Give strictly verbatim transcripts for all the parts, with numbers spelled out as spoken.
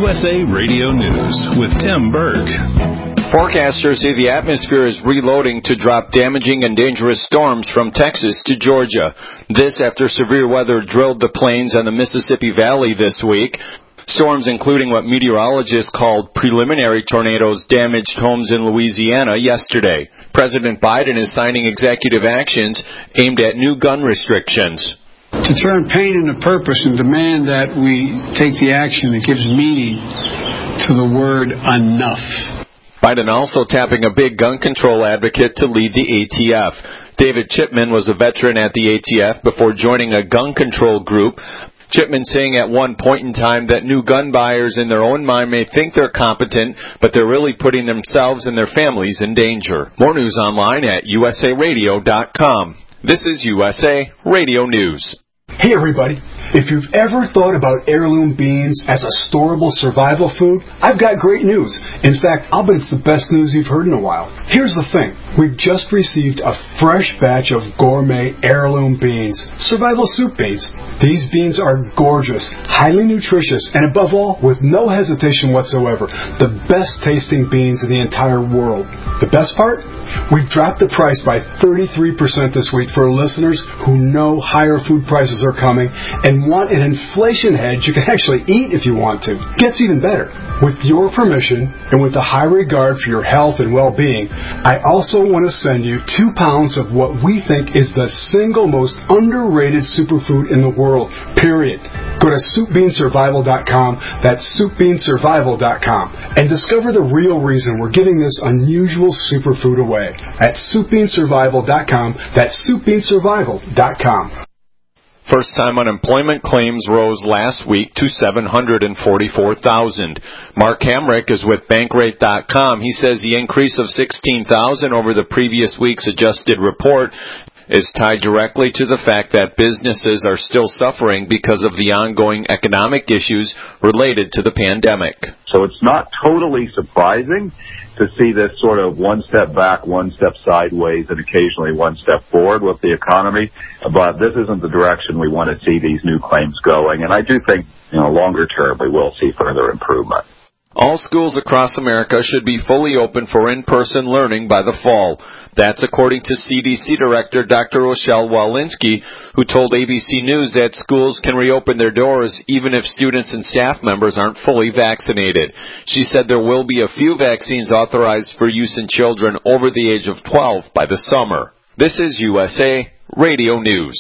S A Radio News with Tim Berg. Forecasters say the atmosphere is reloading to drop damaging and dangerous storms from Texas to Georgia. This after severe weather drilled the plains and the Mississippi Valley this week. Storms including what meteorologists called preliminary tornadoes damaged homes in Louisiana yesterday. President Biden is signing executive actions aimed at new gun restrictions. To turn pain into purpose and demand that we take the action that gives meaning to the word enough. Biden also tapping a big gun control advocate to lead the A T F. David Chipman was a veteran at the A T F before joining a gun control group. Chipman saying at one point in time that new gun buyers in their own mind may think they're competent, but they're really putting themselves and their families in danger. More news online at U S A radio dot com. This is U S A Radio News. Hey everybody, if you've ever thought about heirloom beans as a storable survival food, I've got great news. In fact, I'll bet it's the best news you've heard in a while. Here's the thing. We've just received a fresh batch of gourmet heirloom beans, survival soup beans. These beans are gorgeous, highly nutritious, and above all, with no hesitation whatsoever, the best tasting beans in the entire world. The best part? We've dropped the price by thirty-three percent this week for listeners who know higher food prices are coming and want an inflation hedge you can actually eat if you want to. Gets even better. With your permission and with a high regard for your health and well-being, I also want to send you two pounds of what we think is the single most underrated superfood in the world, period. Go to soup bean survival dot com, that's soup bean survival dot com, and discover the real reason we're giving this unusual superfood away at soup bean survival dot com, that's soup bean survival dot com. First-time unemployment claims rose last week to seven hundred forty-four thousand. Mark Hamrick is with Bankrate dot com. He says the increase of sixteen thousand over the previous week's adjusted report is tied directly to the fact that businesses are still suffering because of the ongoing economic issues related to the pandemic. So it's not totally surprising to see this sort of one step back, one step sideways, and occasionally one step forward with the economy. But this isn't the direction we want to see these new claims going. And I do think, you know, longer term we will see further improvement. All schools across America should be fully open for in-person learning by the fall. That's according to C D C Director Doctor Rochelle Walensky, who told A B C News that schools can reopen their doors even if students and staff members aren't fully vaccinated. She said there will be a few vaccines authorized for use in children over the age of twelve by the summer. This is U S A Radio News.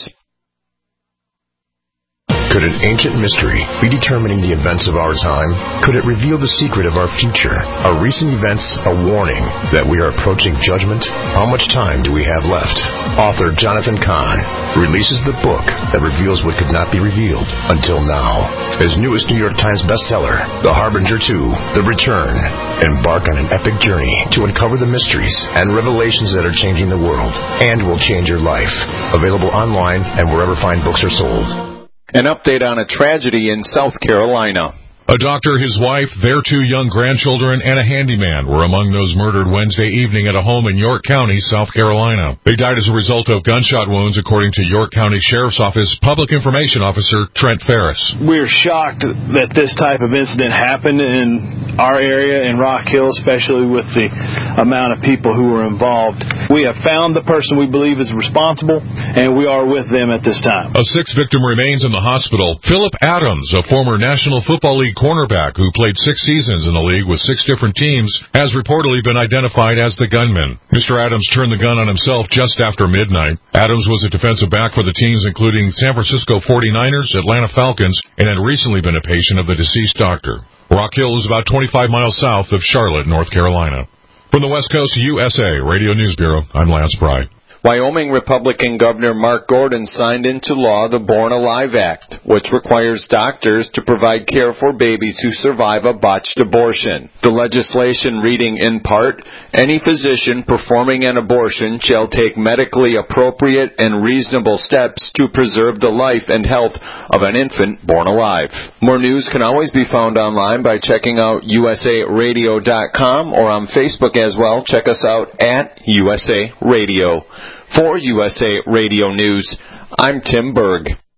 Could an ancient mystery be determining the events of our time? Could it reveal the secret of our future? Are recent events a warning that we are approaching judgment? How much time do we have left? Author Jonathan Cahn releases the book that reveals what could not be revealed until now. His newest New York Times bestseller, The Harbinger two, The Return. Embark on an epic journey to uncover the mysteries and revelations that are changing the world and will change your life. Available online and wherever fine books are sold. An update on a tragedy in South Carolina. A doctor, his wife, their two young grandchildren, and a handyman were among those murdered Wednesday evening at a home in York County, South Carolina. They died as a result of gunshot wounds, according to York County Sheriff's Office Public Information Officer Trent Ferris. We're shocked that this type of incident happened in our area in Rock Hill, especially with the amount of people who were involved. We have found the person we believe is responsible, and we are with them at this time. A sixth victim remains in the hospital. Philip Adams, a former National Football League cornerback who played six seasons in the league with six different teams, has reportedly been identified as the gunman. Mister Adams turned the gun on himself just after midnight. Adams was a defensive back for the teams including San Francisco forty-niners, Atlanta Falcons, and had recently been a patient of the deceased doctor. Rock Hill is about twenty-five miles south of Charlotte, North Carolina. From the West Coast U S A Radio News Bureau, I'm Lance Pry. Wyoming Republican Governor Mark Gordon signed into law the Born Alive Act, which requires doctors to provide care for babies who survive a botched abortion. The legislation reading in part, any physician performing an abortion shall take medically appropriate and reasonable steps to preserve the life and health of an infant born alive. More news can always be found online by checking out U S A radio dot com or on Facebook as well. Check us out at U S A Radio. For U S A Radio News, I'm Tim Berg.